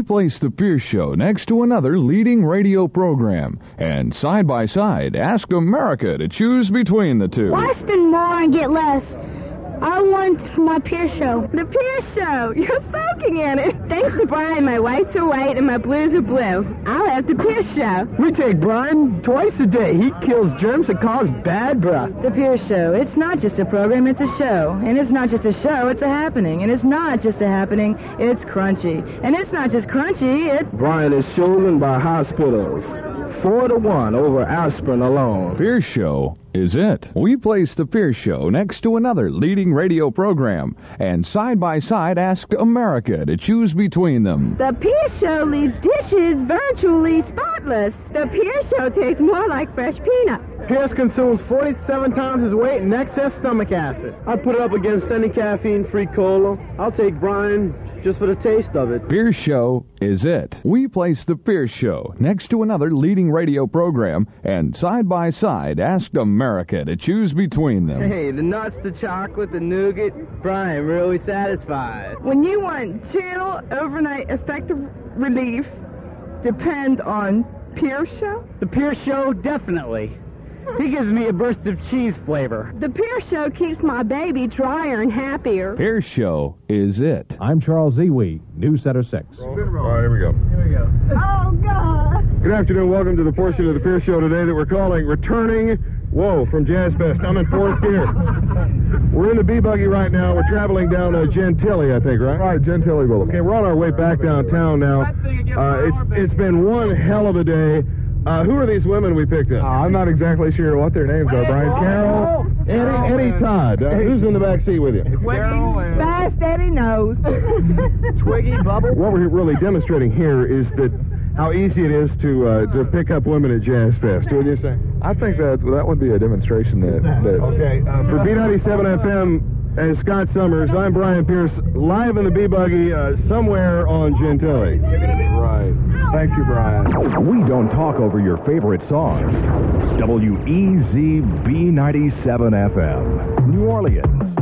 place the Pierce Show next to another leading radio program, and side by side, ask America to choose between the two. Why spend more and get less? I want my Pierce Show. The Pierce Show. You're soaking in it. Thanks to Brian, my whites are white and my blues are blue. I'll have the Pierce Show. We take Brian twice a day. He kills germs that cause bad breath. The Pierce Show. It's not just a program, it's a show. And it's not just a show, it's a happening. And it's not just a happening, it's crunchy. And it's not just crunchy, it's... Brian is chosen by hospitals 4-1 over aspirin alone. Pierce Show is it. We place the Pierce Show next to another leading radio program, and side by side ask America to choose between them. The Pierce Show leaves dishes virtually spotless. The Pierce Show tastes more like fresh peanut. Pierce consumes 47 times his weight in excess stomach acid. I'd put it up against any caffeine-free cola. I'll take Brian just for the taste of it. Pierce Show is it. We place the Pierce Show next to another leading radio program, and side by side ask America to choose between them. Hey, the nuts, the chocolate, the nougat. Brian, really satisfied. When you want chill, overnight, effective relief, depend on Pierce Show? The Pierce Show, definitely. He gives me a burst of cheese flavor. The Pierce Show keeps my baby drier and happier. Pierce Show is it. I'm Charles Ewey, News Center 6. All right, here we go. Oh, God. Good afternoon. Welcome to the portion of the Pierce Show today that we're calling Returning Whoa from Jazz Fest. I'm in fourth gear. We're in the bee-buggy right now. We're traveling down Gentilly, I think, right? Right, Gentilly Boulevard. Okay, we're on our way back downtown now. It's been one hell of a day. Who are these women we picked up? I'm not exactly sure what their names are, Brian. Carol, Eddie Todd. Who's in the back seat with you? Fast Eddie knows. Twiggy, Bubble. What we're really demonstrating here is that how easy it is to pick up women at Jazz Fest. What do you say? I think that would be a demonstration that Okay, for B97 FM, as Scott Summers, I'm Brian Pierce, live in the bee-buggy somewhere on Gentilly. Right. Thank you, Brian. We don't talk over your favorite songs. WEZB 97 FM, New Orleans.